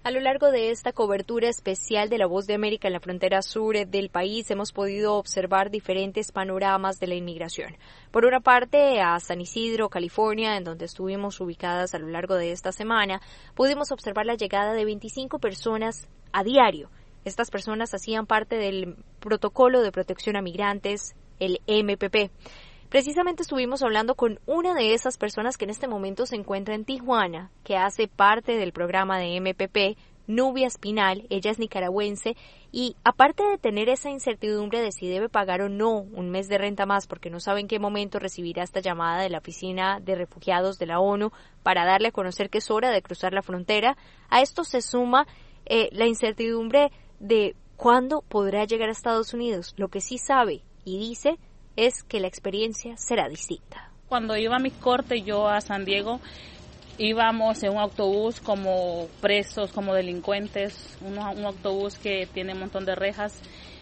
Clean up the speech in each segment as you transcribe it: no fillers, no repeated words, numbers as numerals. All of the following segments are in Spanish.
A lo largo de esta cobertura especial de La Voz de América en la frontera sur del país hemos podido observar diferentes panoramas de la inmigración. Por una parte, a San Isidro, California, en donde estuvimos ubicadas a lo largo de esta semana, pudimos observar la llegada de 25 personas a diario. Estas personas hacían parte del protocolo de protección a migrantes, el MPP. Precisamente estuvimos hablando con una de esas personas que en este momento se encuentra en Tijuana, que hace parte del programa de MPP, Nubia Espinal. Ella es nicaragüense y aparte de tener esa incertidumbre de si debe pagar o no un mes de renta más porque no sabe en qué momento recibirá esta llamada de la Oficina de Refugiados de la ONU para darle a conocer que es hora de cruzar la frontera, a esto se suma la incertidumbre de cuándo podrá llegar a Estados Unidos. Lo que sí sabe y dice es que la experiencia será distinta. Cuando iba a mis cortes yo a San Diego, íbamos en un autobús como presos, como delincuentes, un autobús que tiene un montón de rejas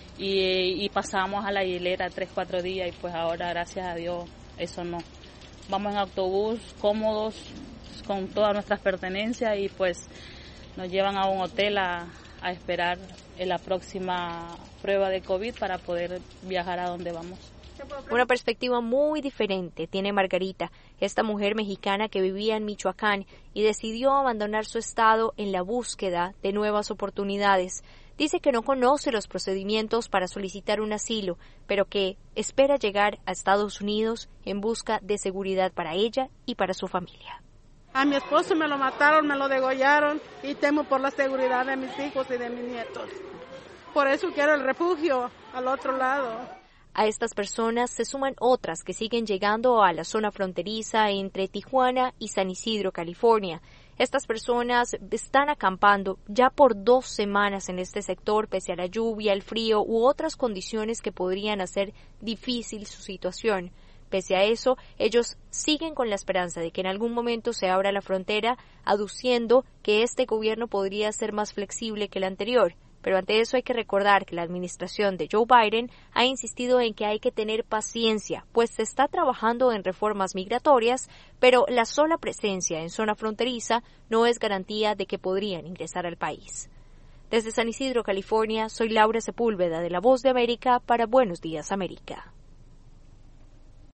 y pasábamos a la hilera 3-4 días y pues ahora gracias a Dios eso no. Vamos en autobús cómodos con todas nuestras pertenencias y pues nos llevan a un hotel a esperar en la próxima prueba de COVID para poder viajar a donde vamos. Una perspectiva muy diferente tiene Margarita, esta mujer mexicana que vivía en Michoacán y decidió abandonar su estado en la búsqueda de nuevas oportunidades. Dice que no conoce los procedimientos para solicitar un asilo, pero que espera llegar a Estados Unidos en busca de seguridad para ella y para su familia. A mi esposo me lo mataron, me lo degollaron y temo por la seguridad de mis hijos y de mis nietos. Por eso quiero el refugio al otro lado. A estas personas se suman otras que siguen llegando a la zona fronteriza entre Tijuana y San Isidro, California. Estas personas están acampando ya por 2 semanas en este sector, pese a la lluvia, el frío u otras condiciones que podrían hacer difícil su situación. Pese a eso, ellos siguen con la esperanza de que en algún momento se abra la frontera, aduciendo que este gobierno podría ser más flexible que el anterior. Pero ante eso hay que recordar que la administración de Joe Biden ha insistido en que hay que tener paciencia, pues se está trabajando en reformas migratorias, pero la sola presencia en zona fronteriza no es garantía de que podrían ingresar al país. Desde San Isidro, California, soy Laura Sepúlveda de La Voz de América para Buenos Días, América.